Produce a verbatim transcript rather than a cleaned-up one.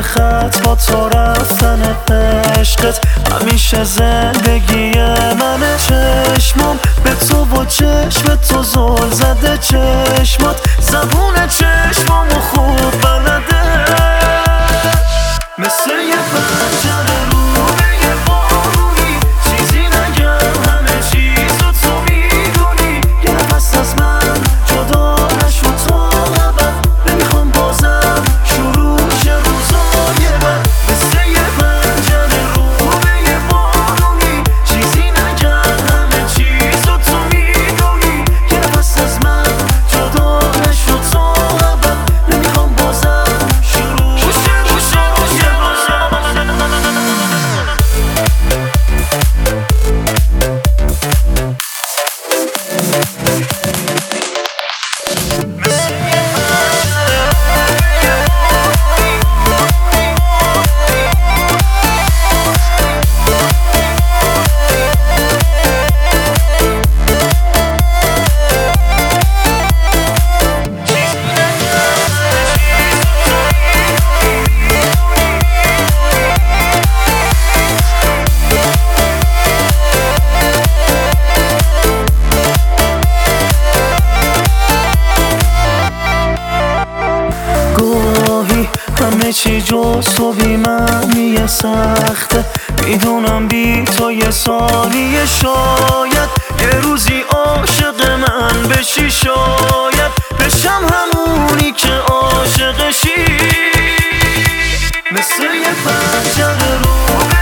خط با تو رفتن عشقت همیشه زندگی منه. چشمام به تو و چشم تو زل زده، چشمات زبون چشمامو خوب بلده، مثل یه پنجره رو به یه بارونی، چیزی نگم همه چیزو تو میدونی. یه نفس از من جدا نشو تو ابد، نمیخوام بازم شروع شه روزای بد. مثل یه پنجره رو به یه بارونی، چیزی نگم همه چیزو تو میدونی. یه نفس از من جدا نشو تو ابد، نمیخوام بازم شروع شه روزای بد. همه چی جز تو بی معنی سخته، میدونم بی تو یه ثانیه شاید یه روزی عاشق من بشی، شاید بشم همونی که عاشقشی. مثل یه پنجره رو